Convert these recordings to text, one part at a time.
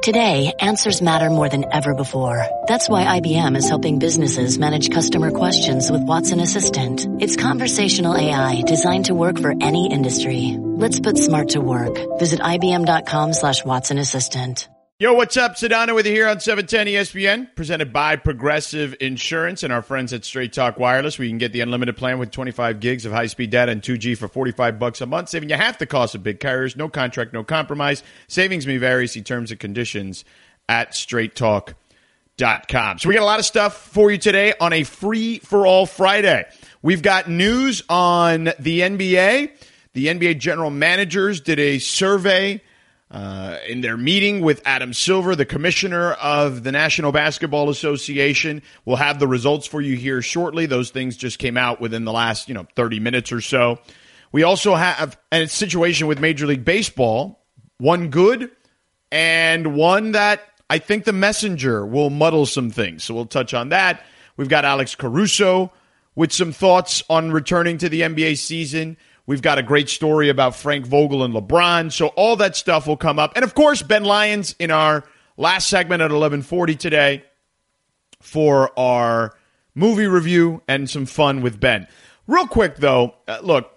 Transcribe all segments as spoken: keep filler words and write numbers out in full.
Today, answers matter more than ever before. That's why I B M is helping businesses manage customer questions with Watson Assistant. It's conversational A I designed to work for any industry. Let's put smart to work. Visit ibm.com slash Watson Assistant. Yo, what's up? Sedano with you here on seven ten E S P N, presented by Progressive Insurance and our friends at Straight Talk Wireless, where you can get the unlimited plan with twenty-five gigs of high-speed data and two G for forty-five bucks a month, saving you half the cost of big carriers. No contract, no compromise. Savings may vary. See terms and conditions at straight talk dot com. So we got a lot of stuff for you today on a free-for-all Friday. We've got news on the N B A. The N B A general managers did a survey Uh, in their meeting with Adam Silver, the commissioner of the National Basketball Association. We'll have the results for you here shortly. Those things just came out within the last, you know, thirty minutes or so. We also have a situation with Major League Baseball, one good and one that I think the messenger will muddle some things. So we'll touch on that. We've got Alex Caruso with some thoughts on returning to the N B A season. We've got a great story about Frank Vogel and LeBron. So all that stuff will come up. And, of course, Ben Lyons in our last segment at eleven forty today for our movie review and some fun with Ben. Real quick, though, uh, look,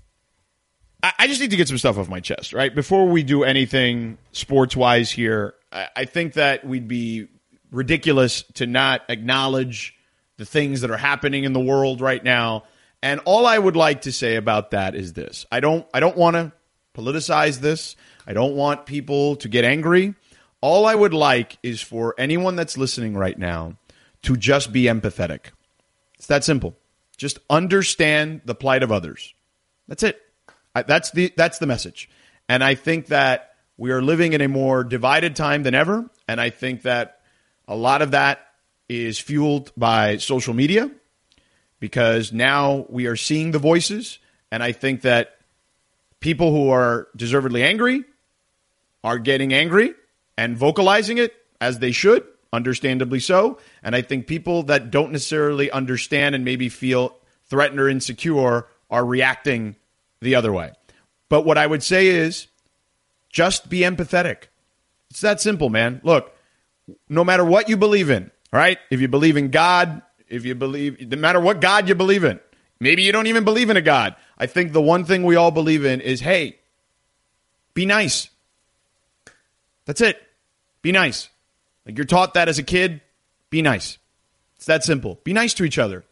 I, I just need to get some stuff off my chest, right? Before we do anything sports-wise here, I, I think that we'd be ridiculous to not acknowledge the things that are happening in the world right now. And all I would like to say about that is this. I don't I don't want to politicize this. I don't want people to get angry. All I would like is for anyone that's listening right now to just be empathetic. It's that simple. Just understand the plight of others. That's it. I, that's the that's the message. And I think that we are living in a more divided time than ever. And I think that a lot of that is fueled by social media, because now we are seeing the voices, and I think that people who are deservedly angry are getting angry and vocalizing it as they should, understandably so. And I think people that don't necessarily understand and maybe feel threatened or insecure are reacting the other way. But what I would say is just be empathetic. It's that simple, man. Look, no matter what you believe in, all right? If you believe in God, If you believe, no matter what God you believe in, maybe you don't even believe in a God. I think the one thing we all believe in is, hey, be nice. That's it. Be nice. Like you're taught that as a kid, be nice. It's that simple. Be nice to each other.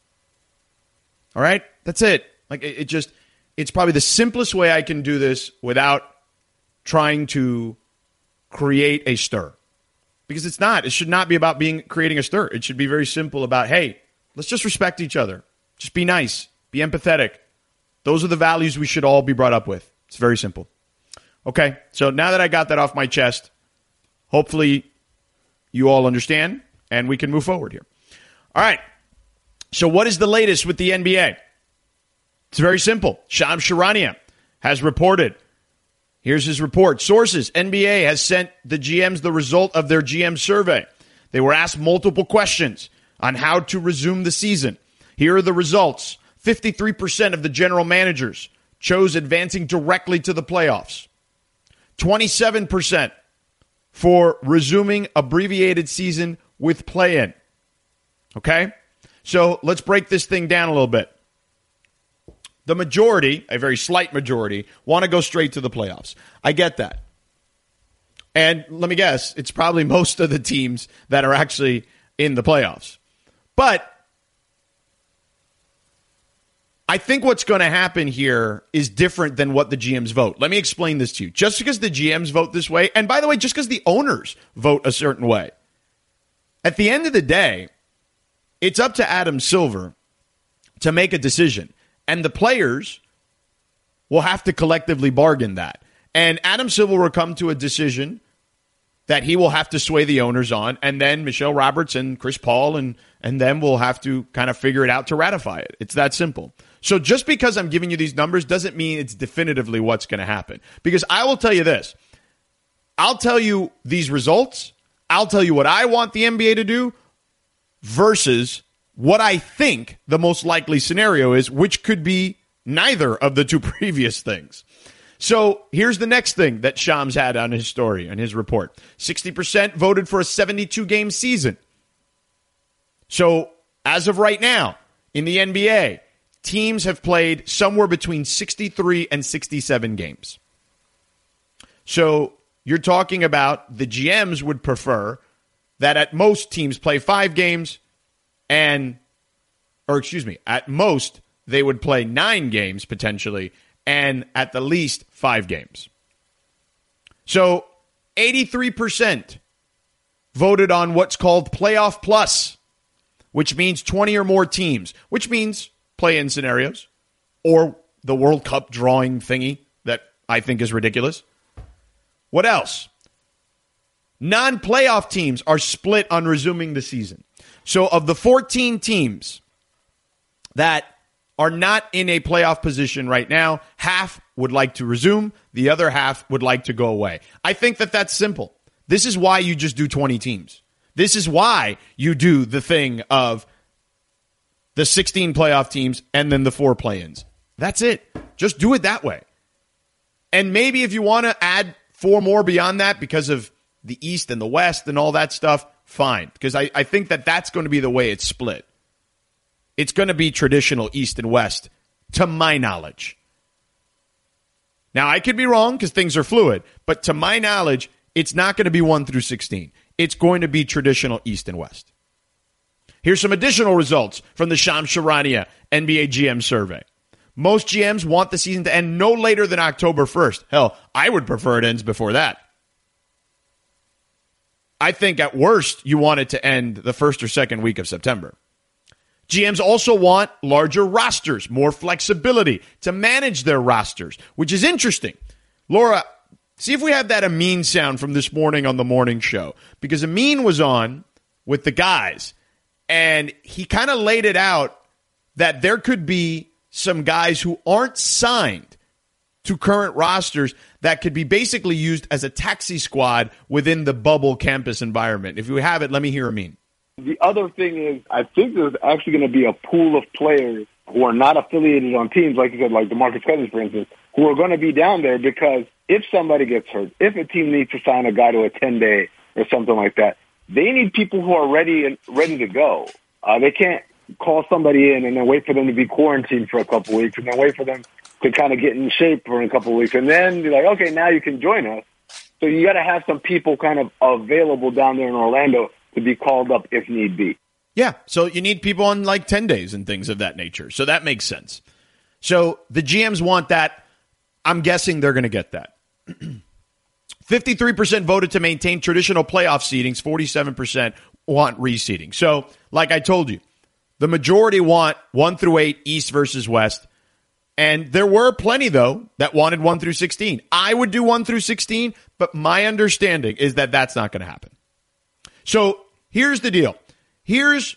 All right? That's it. Like it, it just, it's probably the simplest way I can do this without trying to create a stir. Because it's not. It should not be about being creating a stir. It should be very simple about, hey, let's just respect each other. Just be nice. Be empathetic. Those are the values we should all be brought up with. It's very simple. Okay, so now that I got that off my chest, hopefully you all understand and we can move forward here. All right, so what is the latest with the N B A? It's very simple. Shams Charania has reported. Here's his report. Sources, N B A has sent the G Ms the result of their G M survey. They were asked multiple questions on how to resume the season. Here are the results. fifty-three percent of the general managers chose advancing directly to the playoffs. twenty-seven percent for resuming abbreviated season with play-in. Okay? So let's break this thing down a little bit. The majority, a very slight majority, want to go straight to the playoffs. I get that. And let me guess, it's probably most of the teams that are actually in the playoffs. But I think what's going to happen here is different than what the G Ms vote. Let me explain this to you. Just because the G Ms vote this way, and by the way, just because the owners vote a certain way, at the end of the day, it's up to Adam Silver to make a decision. And the players will have to collectively bargain that. And Adam Silver will come to a decision that he will have to sway the owners on, and then Michelle Roberts and Chris Paul and, and them will have to kind of figure it out to ratify it. It's that simple. So just because I'm giving you these numbers doesn't mean it's definitively what's going to happen. Because I will tell you this. I'll tell you these results. I'll tell you what I want the N B A to do versus what I think the most likely scenario is, which could be neither of the two previous things. So here's the next thing that Shams had on his story, on his report. sixty percent voted for a seventy-two game season. So as of right now, in the N B A, teams have played somewhere between sixty-three and sixty-seven games. So you're talking about the G Ms would prefer that at most teams play five games and, or excuse me, at most they would play nine games potentially and at the least five games. So eighty-three percent voted on what's called Playoff Plus, which means twenty or more teams, which means play-in scenarios or the World Cup drawing thingy that I think is ridiculous. What else? Non-playoff teams are split on resuming the season. So of the fourteen teams that are not in a playoff position right now, half would like to resume, the other half would like to go away. I think that that's simple. This is why you just do twenty teams. This is why you do the thing of the sixteen playoff teams and then the four play-ins. That's it. Just do it that way. And maybe if you want to add four more beyond that because of the East and the West and all that stuff, fine. Because I, I think that that's going to be the way it's split. It's going to be traditional East and West, to my knowledge. Now, I could be wrong because things are fluid, but to my knowledge, it's not going to be one through sixteen. It's going to be traditional East and West. Here's some additional results from the Shams Charania N B A G M survey. Most G Ms want the season to end no later than October first. Hell, I would prefer it ends before that. I think at worst, you want it to end the first or second week of September. G Ms also want larger rosters, more flexibility to manage their rosters, which is interesting. Laura, see if we have that Amin sound from this morning on the morning show, because Amin was on with the guys, and he kind of laid it out that there could be some guys who aren't signed to current rosters that could be basically used as a taxi squad within the bubble campus environment. If you have it, let me hear Amin. The other thing is, I think there's actually going to be a pool of players who are not affiliated on teams, like you said, like DeMarcus Cousins, for instance, who are going to be down there because if somebody gets hurt, if a team needs to sign a guy to a ten-day or something like that, they need people who are ready and ready to go. Uh, they can't call somebody in and then wait for them to be quarantined for a couple of weeks and then wait for them to kind of get in shape for a couple of weeks and then be like, okay, now you can join us. So you got to have some people kind of available down there in Orlando to be called up if need be. Yeah, so you need people on like ten days and things of that nature. So that makes sense. So the G Ms want that. I'm guessing they're going to get that. fifty-three percent voted to maintain traditional playoff seedings. forty-seven percent want reseeding. So like I told you, the majority want one through eight, East versus West. And there were plenty, though, that wanted one through sixteen. I would do one through sixteen, but my understanding is that that's not going to happen. So here's the deal. Here's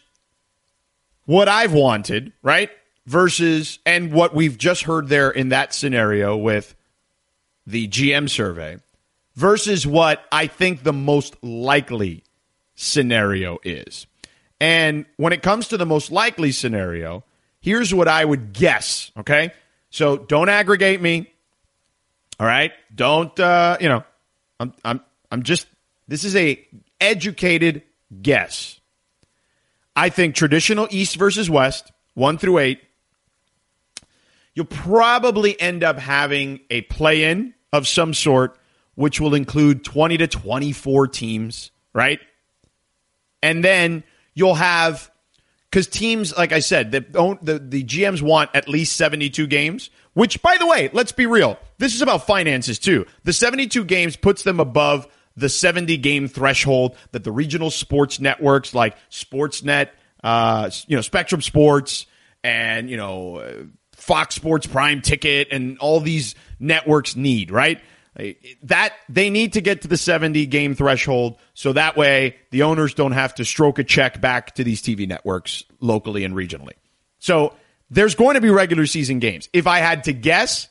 what I've wanted, right? Versus, and what we've just heard there in that scenario with the G M survey, versus what I think the most likely scenario is. And when it comes to the most likely scenario, here's what I would guess, okay? So don't aggregate me, all right? Don't, uh, you know, I'm, I'm, I'm just, this is a educated guess. I think traditional East versus West, one through eight, you'll probably end up having a play-in of some sort, which will include twenty to twenty-four teams, right? And then you'll have, because teams, like I said, the, the, the G Ms want at least seventy-two games, which, by the way, let's be real. This is about finances, too. The seventy-two games puts them above the seventy-game threshold that the regional sports networks like Sportsnet, uh, you know, Spectrum Sports, and, you know, Fox Sports Prime Ticket, and all these networks need, right? That they need to get to the seventy-game threshold so that way the owners don't have to stroke a check back to these T V networks locally and regionally. So there's going to be regular season games. If I had to guess,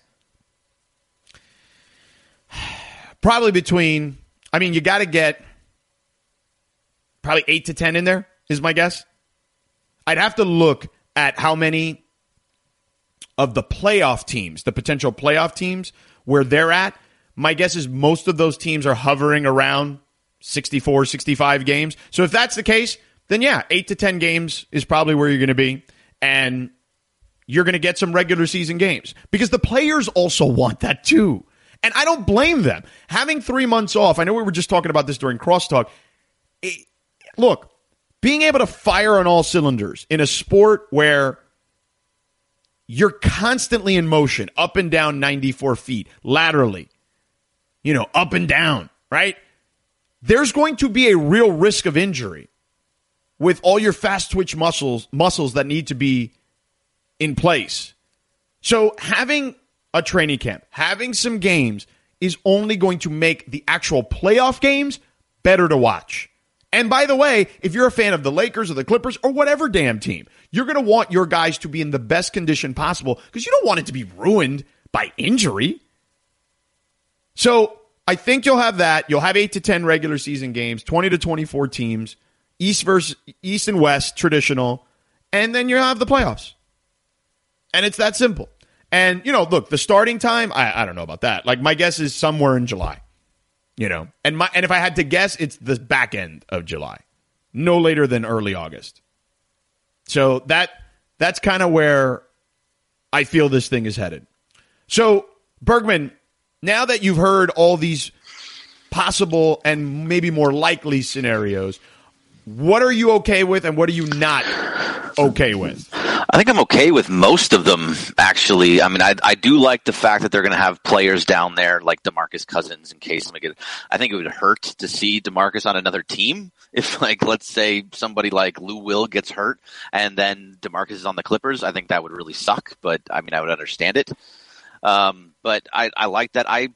probably between, I mean, you got to get probably eight to ten in there is my guess. I'd have to look at how many of the playoff teams, the potential playoff teams, where they're at, my guess is most of those teams are hovering around sixty-four, sixty-five games. So if that's the case, then yeah, eight to ten games is probably where you're going to be. And you're going to get some regular season games because the players also want that too. And I don't blame them. Having three months off, I know we were just talking about this during Crosstalk. It, look, being able to fire on all cylinders in a sport where you're constantly in motion, up and down ninety-four feet, laterally, you know, up and down, right? There's going to be a real risk of injury with all your fast twitch muscles, muscles that need to be in place. So having a training camp, having some games is only going to make the actual playoff games better to watch. And by the way, if you're a fan of the Lakers or the Clippers or whatever damn team, you're going to want your guys to be in the best condition possible because you don't want it to be ruined by injury. So I think you'll have that. You'll have eight to ten regular season games, twenty to twenty-four teams, East versus East and West, traditional, and then you'll have the playoffs. And it's that simple. And, you know, look, the starting time, I, I don't know about that. Like, my guess is somewhere in July, you know. And my and if I had to guess, it's the back end of July, no later than early August. So that that's kind of where I feel this thing is headed. So, Bergman, now that you've heard all these possible and maybe more likely scenarios, what are you okay with and what are you not okay with? I think I'm okay with most of them, actually. I mean, I I do like the fact that they're going to have players down there like DeMarcus Cousins in case they get. I think it would hurt to see DeMarcus on another team if, like, let's say somebody like Lou Will gets hurt and then DeMarcus is on the Clippers. I think that would really suck, but I mean, I would understand it. Um, but I, I like that. I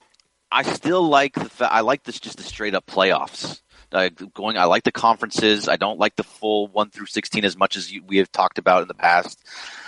I still like the fa- I like this just the straight up playoffs. Uh, going, I like the conferences. I don't like the full one through sixteen as much as you, we have talked about in the past.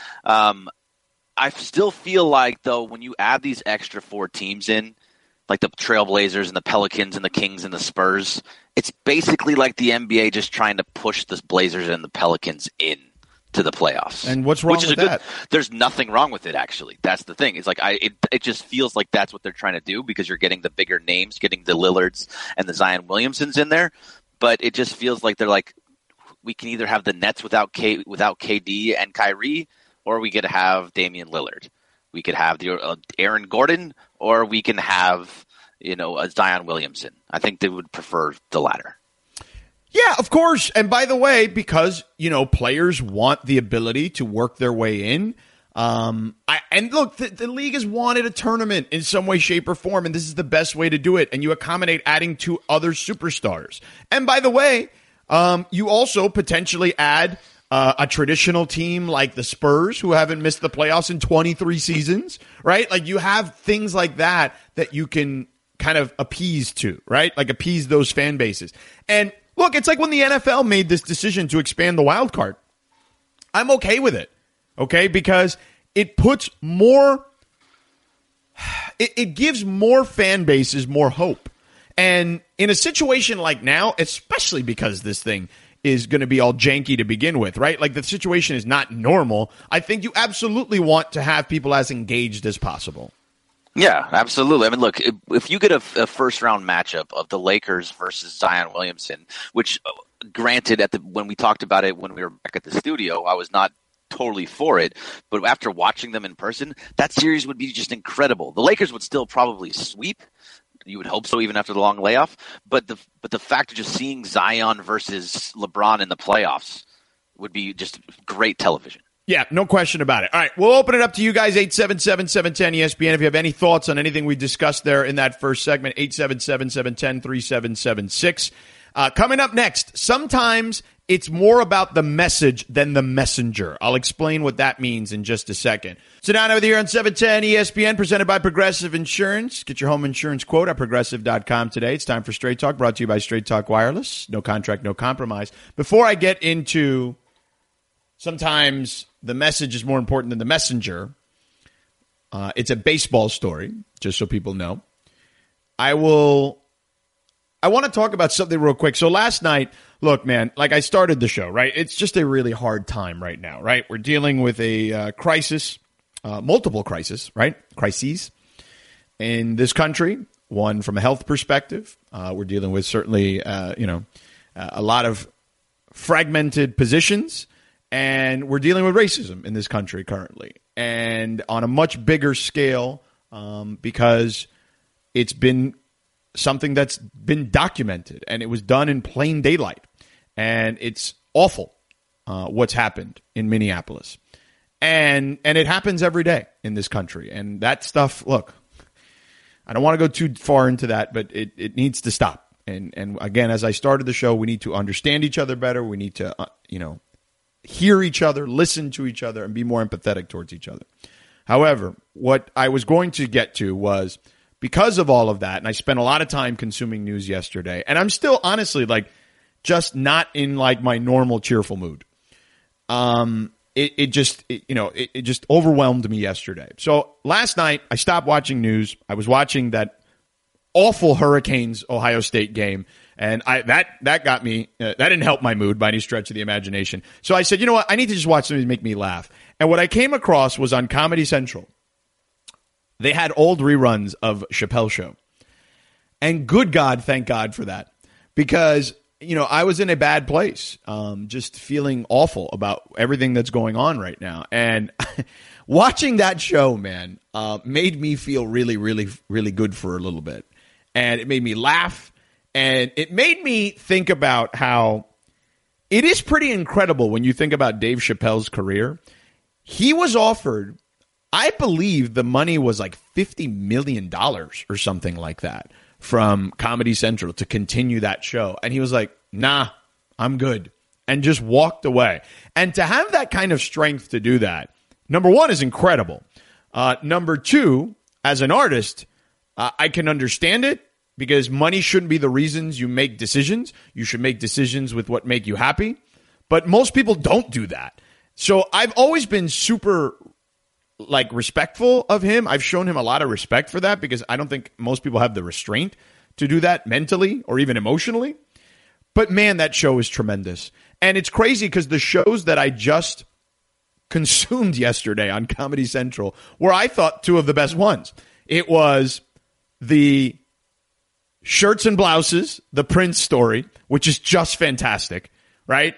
Um, I still feel like, though, when you add these extra four teams in, like the Trailblazers and the Pelicans and the Kings and the Spurs, it's basically like the N B A just trying to push the Blazers and the Pelicans in to the playoffs. And what's wrong Which is with a good, that? There's nothing wrong with it, actually. That's the thing. It's like I it, it just feels like that's what they're trying to do because you're getting the bigger names, getting the Lillards and the Zion Williamsons in there. But it just feels like they're like, we can either have the Nets without K, without K D and Kyrie, or we could have Damian Lillard. We could have the uh, Aaron Gordon, or we can have, you know, a Zion Williamson. I think they would prefer the latter. Yeah, of course. And by the way, because, you know, players want the ability to work their way in. Um, I, and look, the, the league has wanted a tournament in some way, shape, or form, and this is the best way to do it. And you accommodate adding two other superstars. And by the way, um, you also potentially add uh, a traditional team like the Spurs, who haven't missed the playoffs in twenty-three seasons, right? Like, you have things like that that you can kind of appease to, right? Like, appease those fan bases. And look, it's like when the N F L made this decision to expand the wild card. I'm okay with it, okay? Because it puts more, it, it gives more fan bases more hope. And in a situation like now, especially because this thing is going to be all janky to begin with, right? Like, the situation is not normal. I think you absolutely want to have people as engaged as possible. Yeah, absolutely. I mean, look, if, if you get a, a first-round matchup of the Lakers versus Zion Williamson, which, granted, at the when we talked about it when we were back at the studio, I was not totally for it. But after watching them in person, that series would be just incredible. The Lakers would still probably sweep. You would hope so, even after the long layoff. But the but the fact of just seeing Zion versus LeBron in the playoffs would be just great television. Yeah, no question about it. All right, we'll open it up to you guys, eight seven seven, seven one zero, E S P N. If you have any thoughts on anything we discussed there in that first segment, eight seven seven, seven one zero, three seven seven six. Uh, coming up next, sometimes it's more about the message than the messenger. I'll explain what that means in just a second. So down over here on seven ten E S P N, presented by Progressive Insurance. Get your home insurance quote at progressive dot com today. It's time for Straight Talk, brought to you by Straight Talk Wireless. No contract, no compromise. Before I get into sometimes the message is more important than the messenger, uh, it's a baseball story, just so people know. I will... I want to talk about something real quick. So last night, look, man, like I started the show, right? It's just a really hard time right now, right? We're dealing with a uh, crisis, uh, multiple crises, right? Crises. in this country, one from a health perspective. Uh, we're dealing with certainly, uh, you know, uh, a lot of fragmented positions, and we're dealing with racism in this country currently, and on a much bigger scale um, because it's been something that's been documented, and it was done in plain daylight, and it's awful uh, what's happened in Minneapolis, and and it happens every day in this country, and that stuff. Look, I don't want to go too far into that, but it, it needs to stop. And and again, as I started the show, we need to understand each other better. We need to, uh, you know, hear each other, listen to each other, and be more empathetic towards each other. However, what I was going to get to was because of all of that, and I spent a lot of time consuming news yesterday, and I'm still honestly like just not in like my normal cheerful mood. Um, it, it just, it, you know, it, it just overwhelmed me yesterday. So last night I stopped watching news. I was watching that awful Hurricanes Ohio State game, and I that that got me. Uh, that didn't help my mood by any stretch of the imagination. So I said, you know what? I need to just watch something to make me laugh. And what I came across was on Comedy Central. They had old reruns of Chappelle's Show, and good God, thank God for that, because you know I was in a bad place, um, just feeling awful about everything that's going on right now, and watching that show, man, uh, made me feel really, really, really good for a little bit. And it made me laugh, and it made me think about how it is pretty incredible when you think about Dave Chappelle's career. He was offered, I believe the money was like fifty million dollars or something like that from Comedy Central to continue that show. And he was like, nah, I'm good, and just walked away. And to have that kind of strength to do that, number one, is incredible. Uh, number two, as an artist, uh, I can understand it. Because money shouldn't be the reasons you make decisions. You should make decisions with what make you happy. But most people don't do that. So I've always been super, like, respectful of him. I've shown him a lot of respect for that because I don't think most people have the restraint to do that mentally or even emotionally. But, man, that show is tremendous. And it's crazy because the shows that I just consumed yesterday on Comedy Central were, I thought, two of the best ones. It was the Shirts and Blouses, the Prince story, which is just fantastic, right?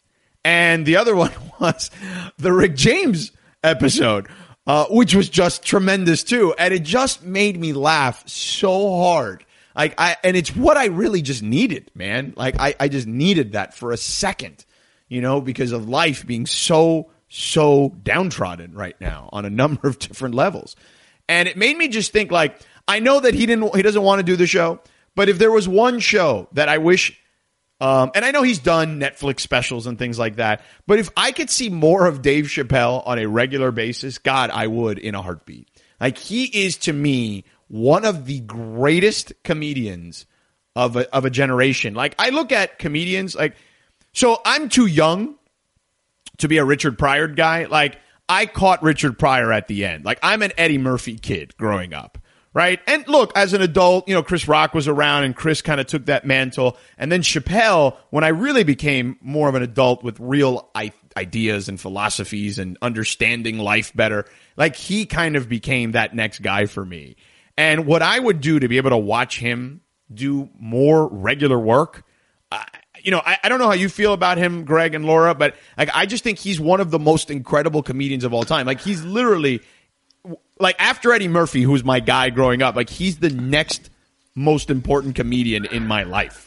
And the other one was the Rick James episode, uh, which was just tremendous too. And it just made me laugh so hard. Like I, and it's what I really just needed, man. Like I, I just needed that for a second, you know, because of life being so, so downtrodden right now on a number of different levels. And it made me just think, like, I know that he didn't, he doesn't want to do the show. But if there was one show that I wish, um, and I know he's done Netflix specials and things like that, but if I could see more of Dave Chappelle on a regular basis, God, I would in a heartbeat. Like, he is, to me, one of the greatest comedians of a, of a generation. Like, I look at comedians, like, so I'm too young to be a Richard Pryor guy. Like, I caught Richard Pryor at the end. Like, I'm an Eddie Murphy kid growing up. Right. And look, as an adult, you know, Chris Rock was around and Chris kind of took that mantle. And then Chappelle, when I really became more of an adult with real I- ideas and philosophies and understanding life better, like he kind of became that next guy for me. And what I would do to be able to watch him do more regular work, I, you know, I, I don't know how you feel about him, Greg and Laura, but like I just think he's one of the most incredible comedians of all time. Like he's literally, like after Eddie Murphy, who's my guy growing up, like he's the next most important comedian in my life.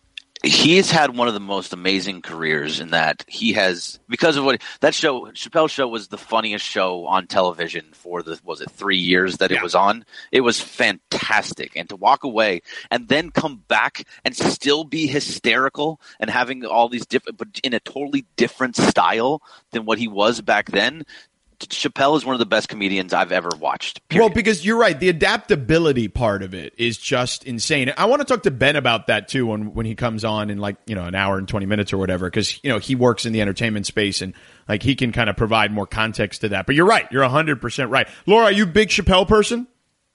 He has had one of the most amazing careers in that he has, because of what that show, Chappelle's Show was the funniest show on television for the, was it three years that yeah. it was on? It was fantastic. And to walk away and then come back and still be hysterical and having all these different, but in a totally different style than what he was back then. Chappelle is one of the best comedians I've ever watched. Period. Well, because you're right. The adaptability part of it is just insane. I want to talk to Ben about that too when, when he comes on in like, you know, an hour and twenty minutes or whatever, because, you know, he works in the entertainment space and like he can kind of provide more context to that. But you're right. You're one hundred percent right. Laura, are you a big Chappelle person?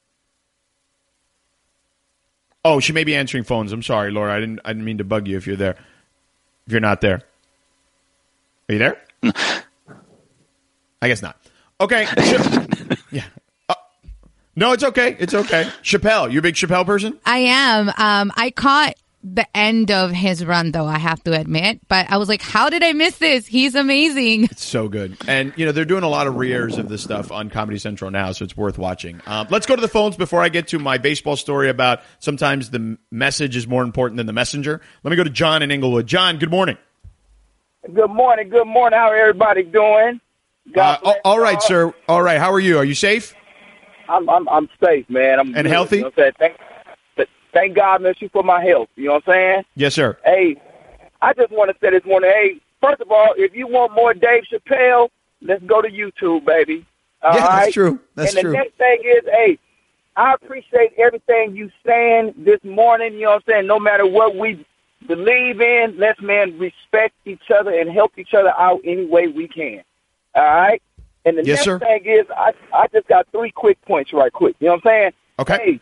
Oh, she may be answering phones. I'm sorry, Laura. I didn't I didn't mean to bug you if you're there. If you're not there. Are you there? I guess not. Okay. So, yeah. Uh, No, it's okay. It's okay. Chappelle, you a big Chappelle person? I am. Um, I caught the end of his run, though, I have to admit. But I was like, how did I miss this? He's amazing. It's so good. And, you know, they're doing a lot of re-airs of this stuff on Comedy Central now, so it's worth watching. Um, let's go to the phones before I get to my baseball story about sometimes the message is more important than the messenger. Let me go to John in Inglewood. John, good morning. Good morning. Good morning. How everybody doing? Uh, all right, sir. All right. How are you? Are you safe? I'm I'm, I'm safe, man. I'm and good, healthy. You know what I'm saying? Thank, thank God, man, you for my health. You know what I'm saying? Yes, sir. Hey, I just want to say this morning. Hey, first of all, if you want more Dave Chappelle, let's go to YouTube, baby. All yeah, right? that's true. That's and true. And the next thing is, hey, I appreciate everything you saying this morning. You know what I'm saying? No matter what we believe in, let's, man, respect each other and help each other out any way we can. All right? And the yes, next sir. thing is, I I just got three quick points right quick. You know what I'm saying? Okay. Hey,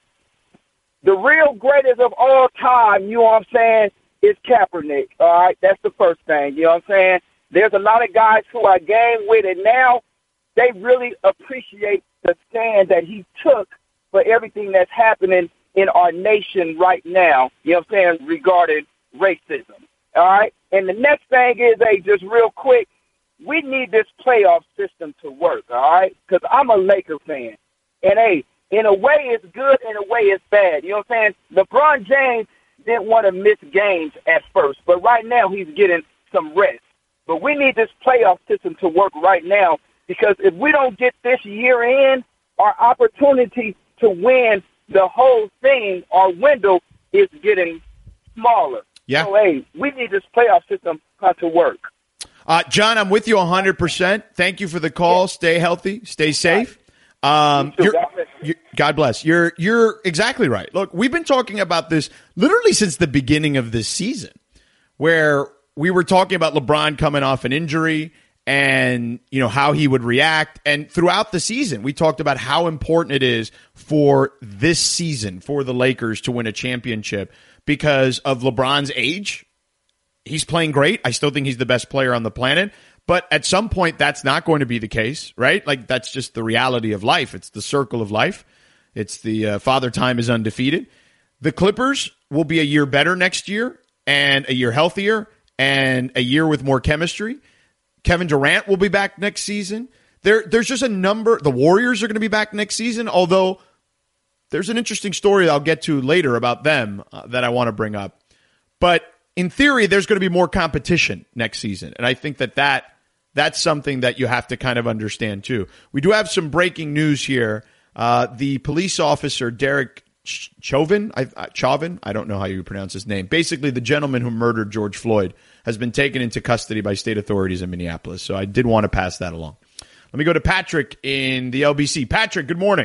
the real greatest of all time, you know what I'm saying, is Kaepernick. All right? That's the first thing. You know what I'm saying? There's a lot of guys who I game with, and now they really appreciate the stand that he took for everything that's happening in our nation right now, you know what I'm saying, regarding racism. All right? And the next thing is, hey, just real quick, we need this playoff system to work, all right? Because I'm a Laker fan. And, hey, in a way it's good, in a way it's bad. You know what I'm saying? LeBron James didn't want to miss games at first, but right now he's getting some rest. But we need this playoff system to work right now because if we don't get this year in, our opportunity to win the whole thing, our window is getting smaller. Yeah. So, hey, we need this playoff system to work. Uh, John, I'm with you one hundred percent. Thank you for the call. Stay healthy. Stay safe. Um, You too. you're, God bless you. you're, God bless. You're, you're exactly right. Look, we've been talking about this literally since the beginning of this season, where we were talking about LeBron coming off an injury and, you know, how he would react. And throughout the season, we talked about how important it is for this season for the Lakers to win a championship because of LeBron's age. He's playing great. I still think he's the best player on the planet. But at some point, that's not going to be the case, right? Like, that's just the reality of life. It's the circle of life. It's the uh, Father Time is undefeated. The Clippers will be a year better next year and a year healthier and a year with more chemistry. Kevin Durant will be back next season. There, There's just a number. The Warriors are going to be back next season, although there's an interesting story I'll get to later about them uh, that I want to bring up. But in theory, there's going to be more competition next season. And I think that, that that's something that you have to kind of understand, too. We do have some breaking news here. Uh, the police officer, Derek Chauvin, I, uh, Chauvin, I don't know how you pronounce his name. Basically, the gentleman who murdered George Floyd has been taken into custody by state authorities in Minneapolis. So I did want to pass that along. Let me go to Patrick in the L B C. Patrick, good morning.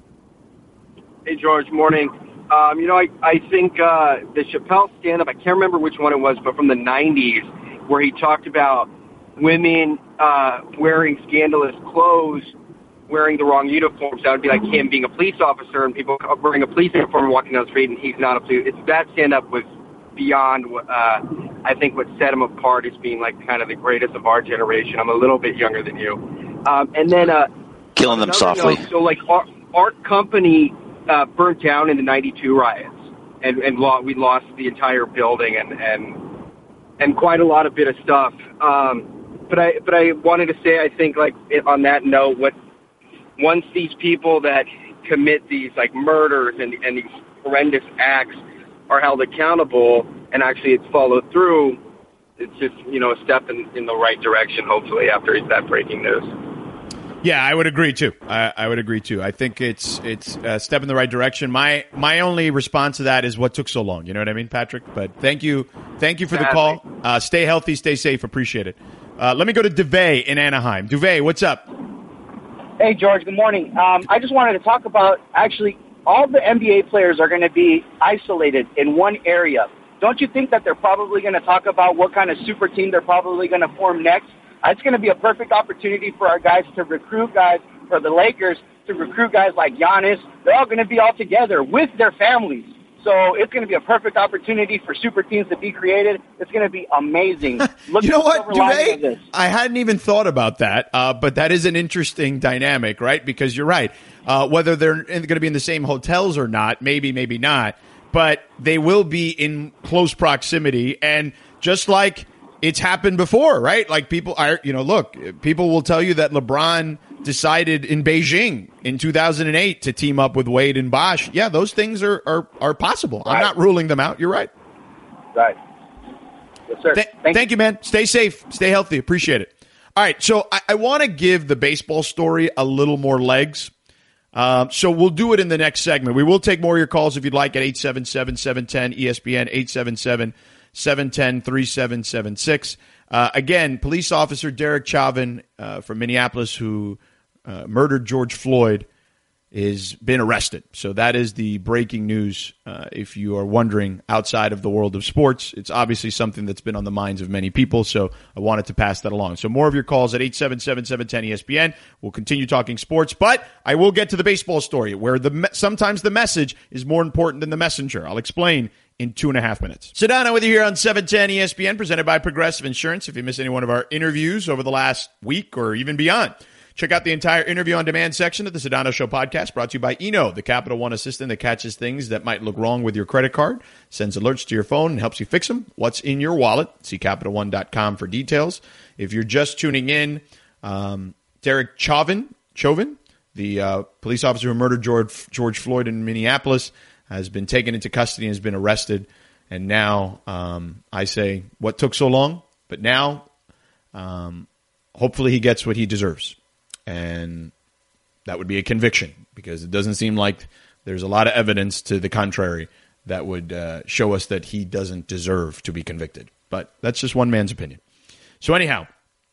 Hey, George, morning. Um, you know, I, I think uh, the Chappelle stand-up, I can't remember which one it was, but from the nineties, where he talked about women uh, wearing scandalous clothes, wearing the wrong uniforms. That would be like him being a police officer and people wearing a police uniform and walking down the street, and he's not a police. It's, that stand-up was beyond, uh, I think, what set him apart as being like kind of the greatest of our generation. I'm a little bit younger than you. Um, and then... Uh, Killing them softly. Note, so, like, our, our company... Uh, burnt down in the ninety-two riots, and and lo- we lost the entire building and and and quite a lot of bit of stuff. Um, but I but I wanted to say, I think, like, on that note, what once these people that commit these like murders and and these horrendous acts are held accountable and actually it's followed through, it's just, you know, a step in, in the right direction. Hopefully, after that breaking news. Yeah, I would agree too. I, I would agree too. I think it's it's a step in the right direction. My my only response to that is what took so long. You know what I mean, Patrick? But thank you, thank you for the call. Uh, stay healthy, stay safe. Appreciate it. Uh, let me go to Duvet in Anaheim. Duvet, what's up? Hey, George. Good morning. Um, I just wanted to talk about actually all the N B A players are going to be isolated in one area. Don't you think that they're probably going to talk about what kind of super team they're probably going to form next? It's going to be a perfect opportunity for our guys to recruit guys, for the Lakers to recruit guys like Giannis. They're all going to be all together with their families. So it's going to be a perfect opportunity for super teams to be created. It's going to be amazing. Look you know at the what, silver lining of Dubé? this. I hadn't even thought about that, uh, but that is an interesting dynamic, right? Because you're right. Uh, whether they're going to be in the same hotels or not, maybe, maybe not, but they will be in close proximity. And just like it's happened before, right? Like people are, you know, look, people will tell you that LeBron decided in Beijing in two thousand eight to team up with Wade and Bosh. Yeah, those things are are, are possible. Right. I'm not ruling them out. You're right. Right. Yes, sir. Th- thank, thank you, man. Stay safe. Stay healthy. Appreciate it. All right, so I, I want to give the baseball story a little more legs. Um, so we'll do it in the next segment. We will take more of your calls if you'd like at eight seven seven, seven one zero, E S P N, eight seven seven, seven one zero, three seven seven six. Uh, again, police officer Derek Chauvin uh, from Minneapolis who uh, murdered George Floyd has been arrested. So that is the breaking news. Uh, if you are wondering outside of the world of sports, it's obviously something that's been on the minds of many people. So I wanted to pass that along. So more of your calls at eight seven seven, seven one zero, E S P N. We'll continue talking sports, but I will get to the baseball story where the sometimes the message is more important than the messenger. I'll explain in two and a half minutes. Sedano with you here on seven ten E S P N, presented by Progressive Insurance. If you missed any one of our interviews over the last week or even beyond, check out the entire interview on demand section of the Sedano Show podcast, brought to you by Eno, the Capital One assistant that catches things that might look wrong with your credit card, sends alerts to your phone, and helps you fix them. What's in your wallet? See Capital One dot com for details. If you're just tuning in, um, Derek Chauvin, Chauvin, the uh, police officer who murdered George, George Floyd in Minneapolis, has been taken into custody and has been arrested. And now um, I say, what took so long? But now, um, hopefully he gets what he deserves. And that would be a conviction, because it doesn't seem like there's a lot of evidence to the contrary that would uh, show us that he doesn't deserve to be convicted. But that's just one man's opinion. So anyhow,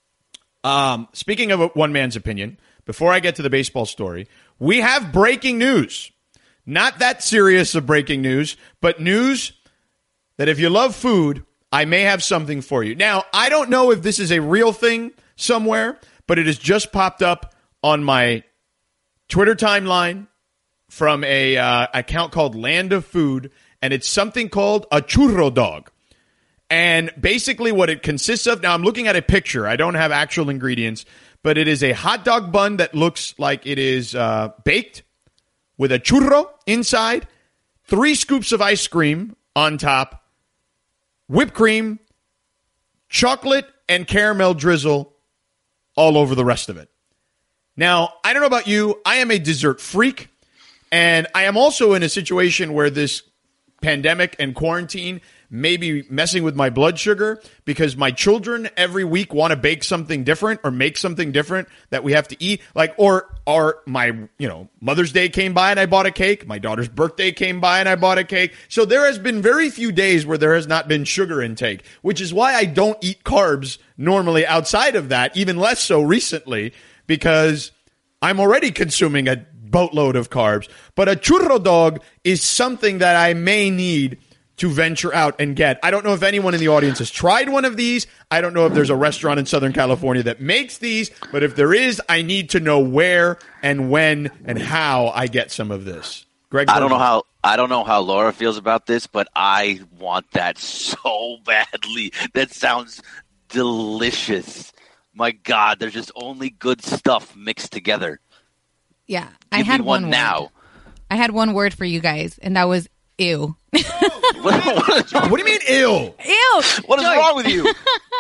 um, speaking of one man's opinion, before I get to the baseball story, we have breaking news. Not that serious of breaking news, but news that if you love food, I may have something for you. Now, I don't know if this is a real thing somewhere, but it has just popped up on my Twitter timeline from a uh, account called Land of Food, and it's something called a churro dog. And basically what it consists of, now I'm looking at a picture. I don't have actual ingredients, but it is a hot dog bun that looks like it is uh, baked with a churro inside, three scoops of ice cream on top, whipped cream, chocolate, and caramel drizzle all over the rest of it. Now, I don't know about you. I am a dessert freak, and I am also in a situation where this pandemic and quarantine may be messing with my blood sugar, because my children every week want to bake something different or make something different that we have to eat. Like, or, or my, you know, Mother's Day came by and I bought a cake. My daughter's birthday came by and I bought a cake. So there has been very few days where there has not been sugar intake, which is why I don't eat carbs normally outside of that, even less so recently, because I'm already consuming a boatload of carbs. But a churro dog is something that I may need to venture out and get. I don't know if anyone in the audience has tried one of these. I don't know if there's a restaurant in Southern California that makes these, but if there is, I need to know where and when and how I get some of this. Greg, I don't know how I don't know how Laura feels about this, but I want that so badly. That sounds delicious. My God, there's just only good stuff mixed together. Yeah, I Give had me one, one word. now. I had one word for you guys, and that was ew. what, what, is wrong, what do you mean, ew? Ew. What is George. wrong with you?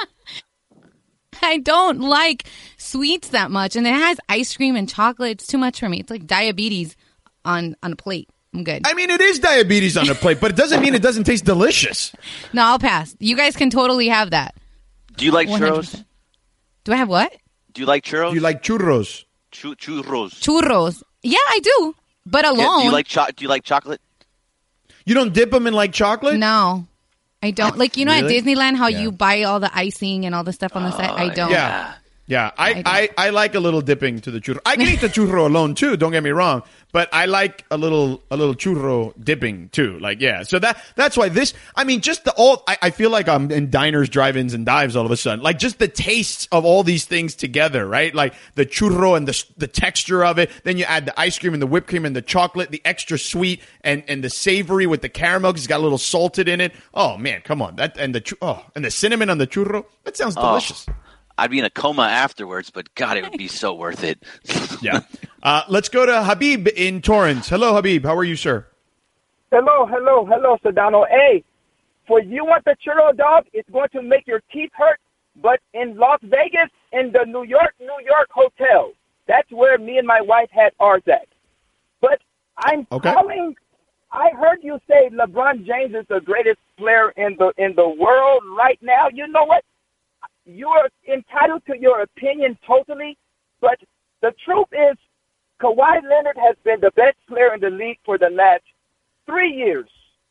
I don't like sweets that much, and it has ice cream and chocolate. It's too much for me. It's like diabetes on, on a plate. I'm good. I mean, it is diabetes on a plate, but it doesn't mean it doesn't taste delicious. No, I'll pass. You guys can totally have that. Do you like one hundred percent. churros? Do I have what? Do you like churros? Do you like churros? Ch- churros. Churros. Yeah, I do, but alone. Yeah, do you like cho- Do you like chocolate? You don't dip them in like chocolate? No, I don't. Like, you know, Really? at Disneyland, how Yeah. you buy all the icing and all the stuff on the side? I don't. Yeah. Yeah, I, I, I like a little dipping to the churro. I can eat the churro alone too. Don't get me wrong, but I like a little a little churro dipping too. Like yeah, so that that's why this. I mean, just the all. I, I feel like I'm in diners, drive-ins, and dives all of a sudden. Like just the tastes of all these things together, right? Like the churro and the the texture of it. Then you add the ice cream and the whipped cream and the chocolate, the extra sweet and and the savory with the caramel because it's got a little salted in it. Oh man, come on, that and the oh and the cinnamon on the churro. That sounds delicious. Oh. I'd be in a coma afterwards, but God, it would be so worth it. Yeah. Uh, let's go to Habib in Torrance. Hello, Habib. How are you, sir? Hello, hello, hello, Sedano. Hey, for you want the churro dog, it's going to make your teeth hurt. But in Las Vegas, in the New York, New York hotel, that's where me and my wife had ours at. But I'm okay. calling. I heard you say LeBron James is the greatest player in the in the world right now. You know what? You're entitled to your opinion totally, but the truth is Kawhi Leonard has been the best player in the league for the last three years.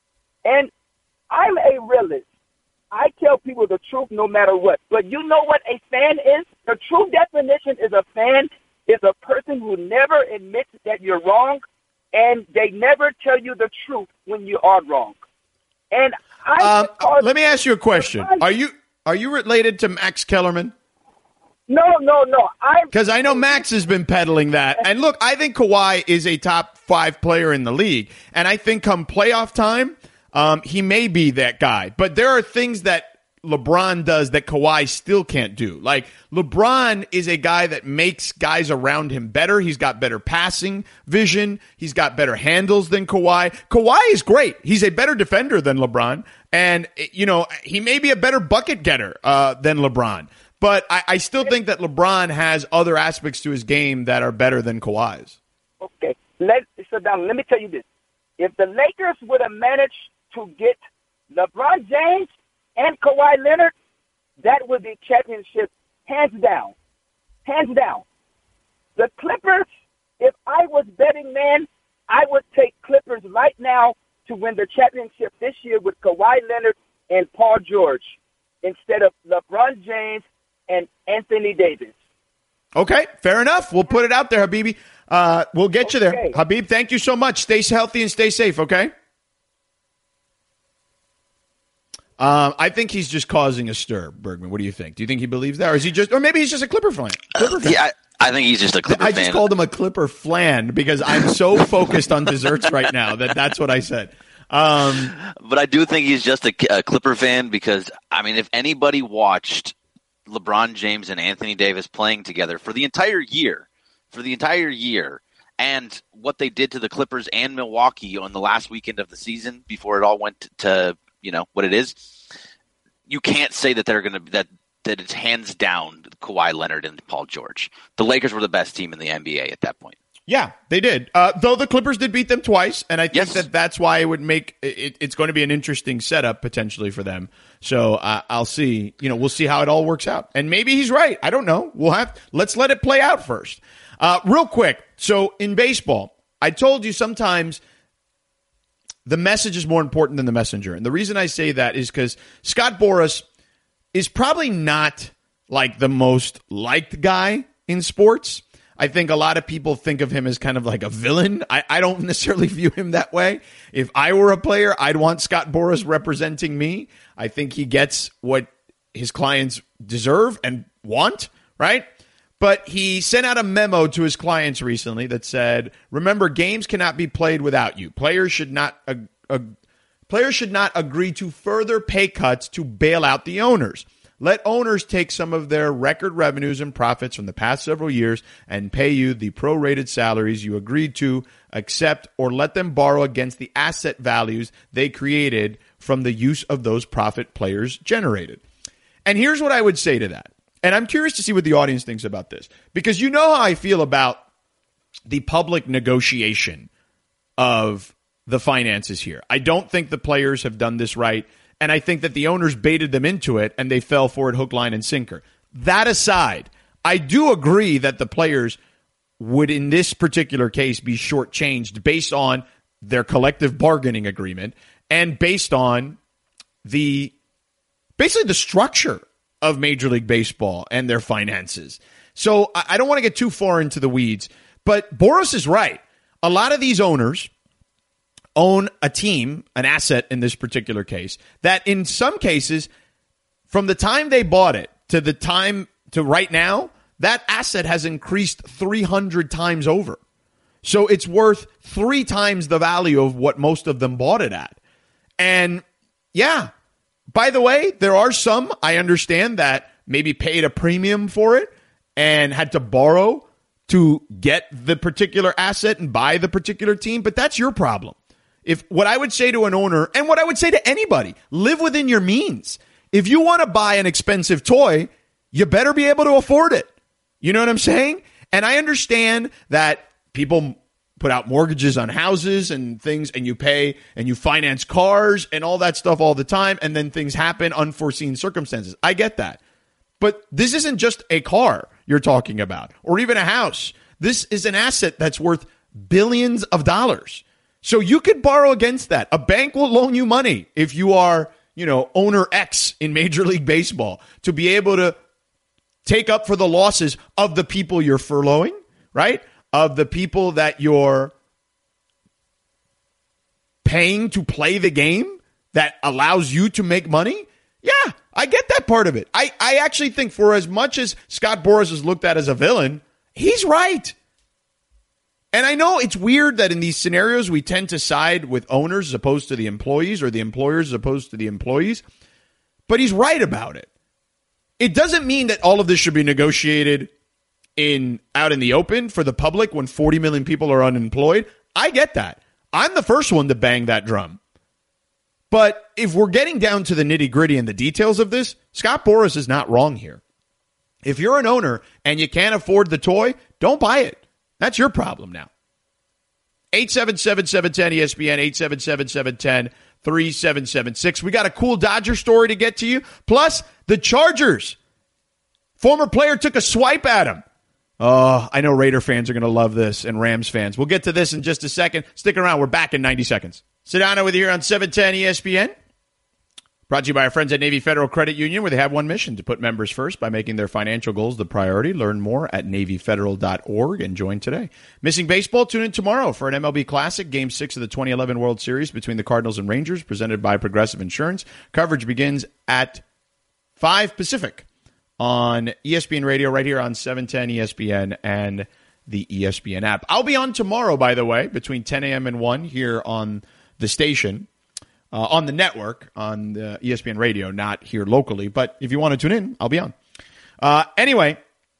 And I'm a realist. I tell people the truth no matter what. But you know what a fan is? The true definition is a fan is a person who never admits that you're wrong, and they never tell you the truth when you are wrong. And I um, let me ask you a question. Are you Are you related to Max Kellerman? No, no, no. Because I know Max has been peddling that. And look, I think Kawhi is a top five player in the league. And I think come playoff time, um, he may be that guy. But there are things that LeBron does that Kawhi still can't do. Like, LeBron is a guy that makes guys around him better. He's got better passing vision. He's got better handles than Kawhi. Kawhi is great. He's a better defender than LeBron. And, you know, he may be a better bucket getter uh, than LeBron. But I, I still think that LeBron has other aspects to his game that are better than Kawhi's. Okay. Let, so now, let me tell you this. If the Lakers would have managed to get LeBron James and Kawhi Leonard, that would be championship hands down. Hands down. The Clippers, if I was betting man, I would take Clippers right now to win the championship this year with Kawhi Leonard and Paul George instead of LeBron James and Anthony Davis. Okay, fair enough. We'll put it out there, Habibi. Uh, we'll get you there. Okay. Habib, thank you so much. Stay healthy and stay safe, okay? Um, I think he's just causing a stir, Bergman. What do you think? Do you think he believes that? Or is he just, or maybe he's just a Clipper fan? Clipper fan. Uh, yeah, I, I think he's just a Clipper I fan. I just called him a Clipper flan because I'm so focused on desserts right now that that's what I said. Um, but I do think he's just a, a Clipper fan because, I mean, if anybody watched LeBron James and Anthony Davis playing together for the entire year, for the entire year, and what they did to the Clippers and Milwaukee on the last weekend of the season before it all went to, you know, what it is, you can't say that they're going to that that it's hands down Kawhi Leonard and Paul George. The Lakers were the best team in the N B A at that point. Yeah, they did. Uh, though the Clippers did beat them twice, and I think yes. that that's why it would make it, it's going to be an interesting setup potentially for them. So uh, I'll see. You know, we'll see how it all works out, and maybe he's right. I don't know. We'll have let's let it play out first. Uh, real quick. So in baseball, I told you sometimes the message is more important than the messenger, and the reason I say that is because Scott Boras is probably not like the most liked guy in sports. I think a lot of people think of him as kind of like a villain. I, I don't necessarily view him that way. If I were a player, I'd want Scott Boras representing me. I think he gets what his clients deserve and want, right? But he sent out a memo to his clients recently that said, remember, games cannot be played without you. Players should not uh, uh, players should not agree to further pay cuts to bail out the owners. Let owners take some of their record revenues and profits from the past several years and pay you the prorated salaries you agreed to accept, or let them borrow against the asset values they created from the use of those profit players generated. And here's what I would say to that. And I'm curious to see what the audience thinks about this, because you know how I feel about the public negotiation of the finances here. I don't think the players have done this right. And I think that the owners baited them into it, and they fell for it hook, line, and sinker. That aside, I do agree that the players would, in this particular case, be shortchanged based on their collective bargaining agreement and based on the basically the structure of Major League Baseball and their finances. So I don't want to get too far into the weeds, but Boris is right. A lot of these owners own a team, an asset in this particular case, that in some cases, from the time they bought it to the time to right now, that asset has increased three hundred times over. So it's worth three times the value of what most of them bought it at. And yeah, by the way, there are some, I understand, that maybe paid a premium for it and had to borrow to get the particular asset and buy the particular team, but that's your problem. If what I would say to an owner, and what I would say to anybody, live within your means. If you want to buy an expensive toy, you better be able to afford it. You know what I'm saying? And I understand that people put out mortgages on houses and things, and you pay and you finance cars and all that stuff all the time, and then things happen, unforeseen circumstances. I get that. But this isn't just a car you're talking about, or even a house. This is an asset that's worth billions of dollars. So you could borrow against that. A bank will loan you money if you are, you know, owner X in Major League Baseball to be able to take up for the losses of the people you're furloughing, right? Of the people that you're paying to play the game that allows you to make money. Yeah, I get that part of it. I, I actually think for as much as Scott Boras is looked at as a villain, he's right. And I know it's weird that in these scenarios we tend to side with owners as opposed to the employees, or the employers as opposed to the employees. But he's right about it. It doesn't mean that all of this should be negotiated in out in the open for the public when forty million people are unemployed. I get that. I'm the first one to bang that drum. But if we're getting down to the nitty-gritty and the details of this, Scott Boras is not wrong here. If you're an owner and you can't afford the toy, don't buy it. That's your problem now. eight seven seven, seven one zero, E S P N, eight seven seven, seven one zero, three seven seven six. We got a cool Dodger story to get to you. Plus, the Chargers. Former player took a swipe at him. Oh, I know Raider fans are going to love this, and Rams fans. We'll get to this in just a second. Stick around. We're back in ninety seconds. Sedano with you here on seven ten E S P N. Brought to you by our friends at Navy Federal Credit Union, where they have one mission: to put members first by making their financial goals the priority. Learn more at navy federal dot org and join today. Missing baseball? Tune in tomorrow for an M L B Classic, Game six of the twenty eleven World Series between the Cardinals and Rangers, presented by Progressive Insurance. Coverage begins at five Pacific on E S P N Radio, right here on seven ten E S P N and the E S P N app. I'll be on tomorrow, by the way, between ten a.m. and one here on the station. Uh, on the network, on the E S P N Radio, not here locally. But if you want to tune in, I'll be on. Uh, anyway,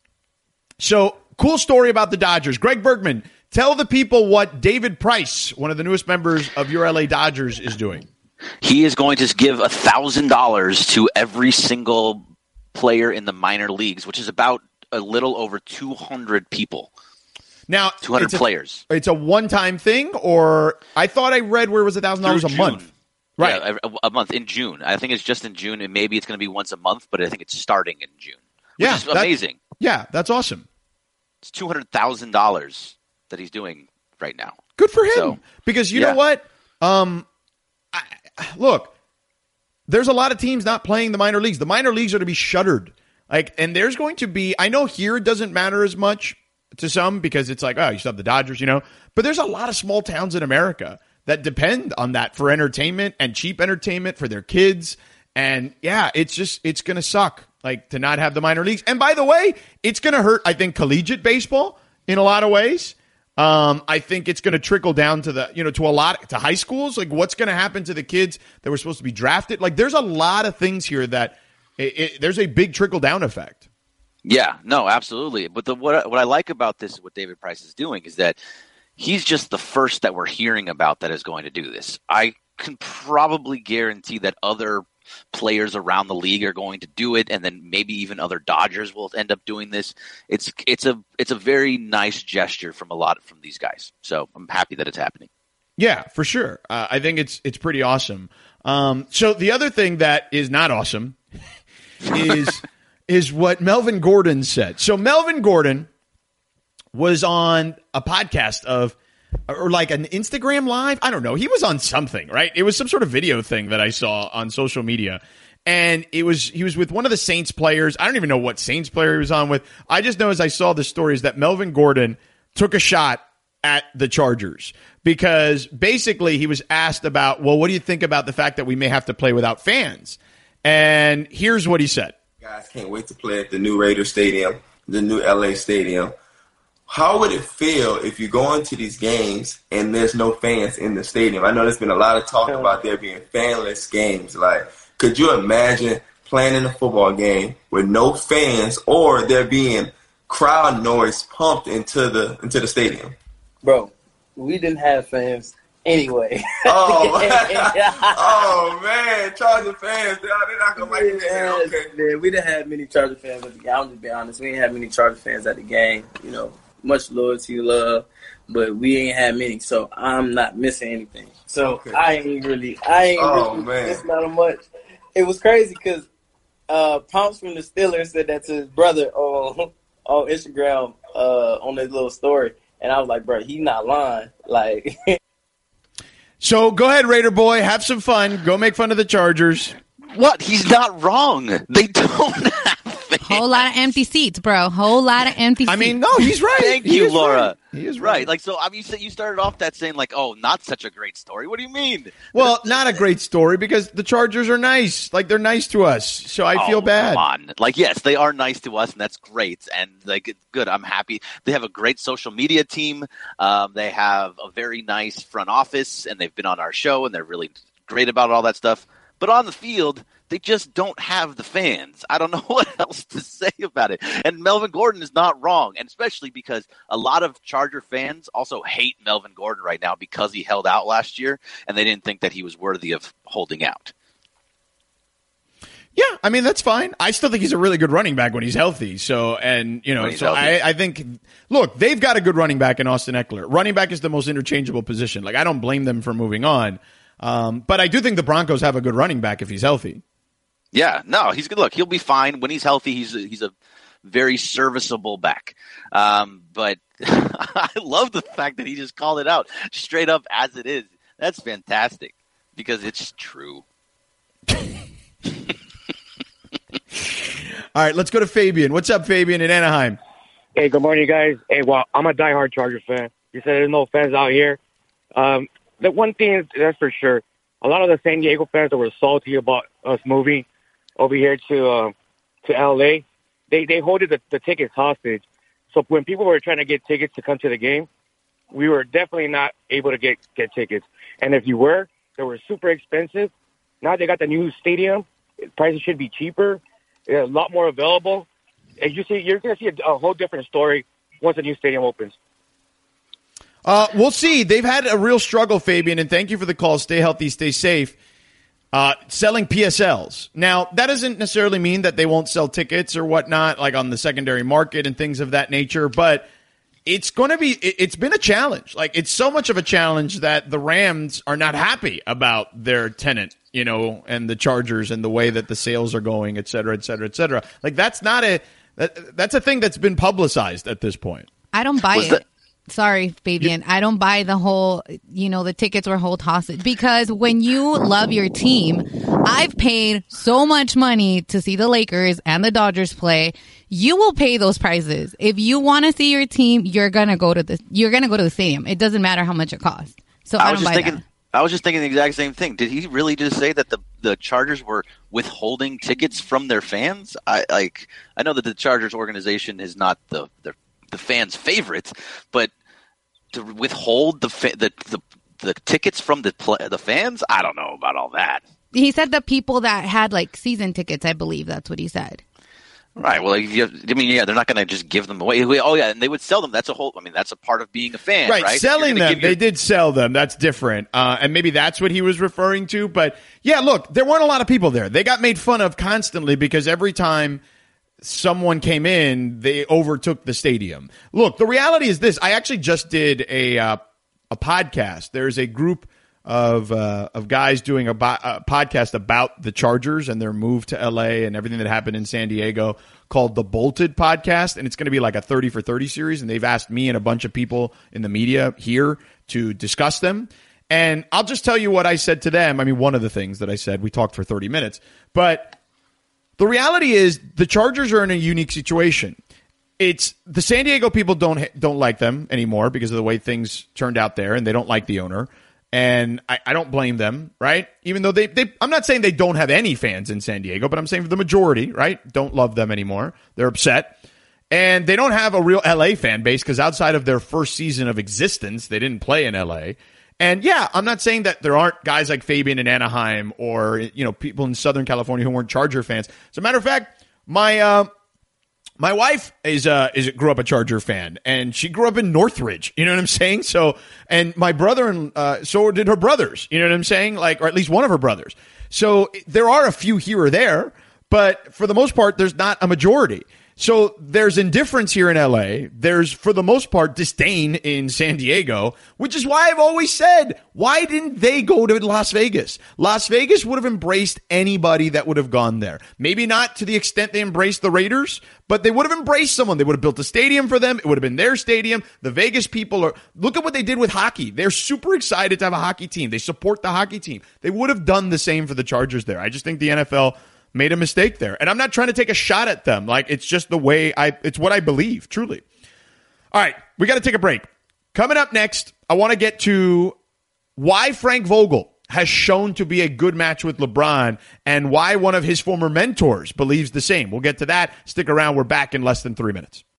so cool story about the Dodgers. Greg Bergman, tell the people what David Price, one of the newest members of your L A Dodgers, is doing. He is going to give one thousand dollars to every single player in the minor leagues, which is about a little over two hundred people. Now, two hundred it's a, players. It's a one-time thing, or I thought I read where it was one thousand dollars a month. Right. Yeah, a, a month in June. I think it's just in June, and maybe it's going to be once a month, but I think it's starting in June. Which yeah, is amazing. Yeah, that's awesome. It's two hundred thousand dollars that he's doing right now. Good for him. So, because you yeah. know what? Um, I, look, there's a lot of teams not playing the minor leagues. The minor leagues are to be shuttered. Like, and there's going to be, I know here it doesn't matter as much to some because it's like, oh, you still have the Dodgers, you know, but there's a lot of small towns in America that depend on that for entertainment and cheap entertainment for their kids. And yeah, it's just, it's going to suck, like, to not have the minor leagues. And by the way, it's going to hurt, I think, collegiate baseball in a lot of ways. Um, I think it's going to trickle down to the, you know, to a lot, to high schools. Like, what's going to happen to the kids that were supposed to be drafted? Like, there's a lot of things here that it, it, there's a big trickle down effect. Yeah, no, absolutely. But the, what, what I like about this, what David Price is doing, is that he's just the first that we're hearing about that is going to do this. I can probably guarantee that other players around the league are going to do it, and then maybe even other Dodgers will end up doing this. It's it's a it's a very nice gesture from a lot from these guys. So I'm happy that it's happening. Yeah, for sure. Uh, I think it's it's pretty awesome. Um, so the other thing that is not awesome is is what Melvin Gordon said. So Melvin Gordon was on a podcast of, or like an Instagram live. I don't know. He was on something, right? It was some sort of video thing that I saw on social media. And it was he was with one of the Saints players. I don't even know what Saints player he was on with. I just know as I saw the stories that Melvin Gordon took a shot at the Chargers because basically he was asked about, well, what do you think about the fact that we may have to play without fans? And here's what he said. Guys can't wait to play at the new Raiders Stadium, the new L A Stadium. How would it feel if you go into these games and there's no fans in the stadium? I know there's been a lot of talk about there being fanless games. Like, could you imagine playing in a football game with no fans or there being crowd noise pumped into the into the stadium? Bro, we didn't have fans anyway. Oh, oh man, Charger fans, they're not gonna like it. Yeah, okay. Man, we didn't have many Charger fans at the game. I'm just being honest. We didn't have many Charger fans at the game. You know, much loyalty, love, but we ain't had many, so I'm not missing anything. So okay. I ain't really, I ain't oh, really man. missing out on much. It was crazy because uh, Pomps from the Steelers said that to his brother on on Instagram uh, on his little story, and I was like, bro, he not lying. Like, so go ahead, Raider boy, have some fun. Go make fun of the Chargers. What? He's not wrong. They don't have fans. Whole lot of empty seats, bro. Whole lot of empty seats. I mean, no, he's right. Thank he you, Laura. Right. He is right. right. Like, so I mean, you started off that saying like, "Oh, not such a great story." What do you mean? Well, not a great story because the Chargers are nice. Like, they're nice to us, so I oh, feel bad. Come on. Like, yes, they are nice to us, and that's great. And like, good. I'm happy. They have a great social media team. Um, they have a very nice front office, and they've been on our show, and they're really great about all that stuff. But on the field, they just don't have the fans. I don't know what else to say about it. And Melvin Gordon is not wrong, and especially because a lot of Charger fans also hate Melvin Gordon right now because he held out last year, and they didn't think that he was worthy of holding out. Yeah, I mean, that's fine. I still think he's a really good running back when he's healthy. So, and, you know, so I, I think, look, they've got a good running back in Austin Eckler. Running back is the most interchangeable position. Like, I don't blame them for moving on. Um, but I do think the Broncos have a good running back if he's healthy. Yeah, no, he's good. Look, he'll be fine when he's healthy. He's a, he's a very serviceable back. Um, but I love the fact that he just called it out straight up as it is. That's fantastic because it's true. All right, let's go to Fabian. What's up, Fabian in Anaheim? Hey, good morning, guys. Hey, well, I'm a diehard Charger fan. You said there's no fans out here. Um, the one thing that's for sure, a lot of the San Diego fans that were salty about us moving over here to uh, to L A, they they holded the, the tickets hostage. So when people were trying to get tickets to come to the game, we were definitely not able to get, get tickets. And if you were, they were super expensive. Now they got the new stadium. Prices should be cheaper. A lot more available. As you see, you're going to see a, a whole different story once the new stadium opens. Uh, we'll see. They've had a real struggle, Fabian, and thank you for the call. Stay healthy, stay safe. Uh, selling P S Ls. Now, that doesn't necessarily mean that they won't sell tickets or whatnot, like on the secondary market and things of that nature, but it's going to be, it, it's been a challenge. Like, it's so much of a challenge that the Rams are not happy about their tenant, you know, and the Chargers and the way that the sales are going, et cetera, et cetera, et cetera. Like, that's not a, that, that's a thing that's been publicized at this point. I don't buy Was it. that- Sorry, Fabian. I don't buy the whole, you know, the tickets were hold hostage. Because when you love your team, I've paid so much money to see the Lakers and the Dodgers play. You will pay those prices. If you want to see your team, you're gonna go to the you're gonna go to the stadium. It doesn't matter how much it costs. So I, I don't was just buy thinking. that. I was just thinking the exact same thing. Did he really just say that the, the Chargers were withholding tickets from their fans? I like. I know that the Chargers organization is not the the, the fans' favorite, but to withhold the fa- the, the the tickets from the pl- the fans, I don't know about all that. He said the people that had like season tickets, I believe that's what he said. Right. Well, if you have, I mean, yeah, they're not going to just give them away. Oh, yeah, and they would sell them. That's a whole. I mean, that's a part of being a fan, right? Right. Selling them, your- they did sell them. That's different, uh, and maybe that's what he was referring to. But yeah, look, there weren't a lot of people there. They got made fun of constantly because every time someone came in, they overtook the stadium. Look, the reality is this. I actually just did a uh, a podcast. There's a group of uh, of guys doing a, bo- a podcast about the Chargers and their move to L A and everything that happened in San Diego called the Bolted Podcast. And it's going to be like a thirty for thirty series. And they've asked me and a bunch of people in the media here to discuss them. And I'll just tell you what I said to them. I mean, one of the things that I said, we talked for thirty minutes, but the reality is the Chargers are in a unique situation. It's the San Diego people don't don't like them anymore because of the way things turned out there, and they don't like the owner. And I, I don't blame them, right? Even though they, they, I'm not saying they don't have any fans in San Diego, but I'm saying the majority, right, don't love them anymore. They're upset. And they don't have a real L A fan base because outside of their first season of existence, they didn't play in L A. And yeah, I'm not saying that there aren't guys like Fabian in Anaheim or, you know, people in Southern California who weren't Charger fans. As a matter of fact, my, uh, My wife is uh is grew up a Charger fan, and she grew up in Northridge. You know what I'm saying? So, and my brother and uh, so did her brothers. You know what I'm saying? Like, or at least one of her brothers. So there are a few here or there, but for the most part, there's not a majority. So there's indifference here in L A. There's, for the most part, disdain in San Diego, which is why I've always said, why didn't they go to Las Vegas? Las Vegas would have embraced anybody that would have gone there. Maybe not to the extent they embraced the Raiders, but they would have embraced someone. They would have built a stadium for them. It would have been their stadium. The Vegas people are, look at what they did with hockey. They're super excited to have a hockey team. They support the hockey team. They would have done the same for the Chargers there. I just think the N F L made a mistake there. And I'm not trying to take a shot at them. Like, it's just the way I, it's what I believe, truly. All right, we got to take a break. Coming up next, I want to get to why Frank Vogel has shown to be a good match with LeBron and why one of his former mentors believes the same. We'll get to that. Stick around. We're back in less than three minutes.